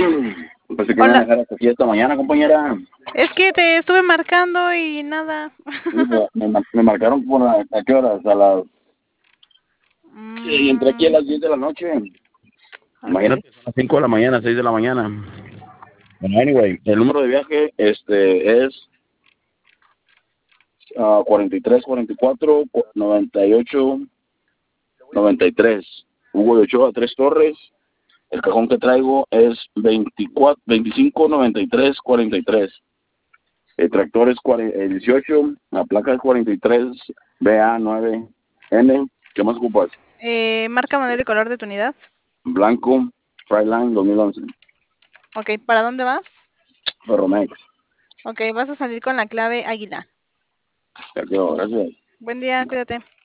Pensé que me iban a Hola, dejar hasta aquí esta mañana, compañera. es que te estuve marcando y nada. Sí, pues, me marcaron por a qué horas, y entré aquí a Mm, las 10 de la noche. ok. Imagínate, son las 5 de la mañana, 6 de la mañana. Bueno, anyway, el número de viaje es 43, 44, 98, 93. Hugo de Ochoa, Tres Torres. El cajón que traigo es 24, 25, 93, 43. El tractor es 18, la placa es 43, BA9N. ¿Qué más ocupas? Marca, modelo y color de tu unidad. Blanco, Freiline 2011. Ok, ¿para dónde vas? Ferromex. Ok, vas a salir con la clave Águila. Ya quedó, gracias. Buen día, cuídate.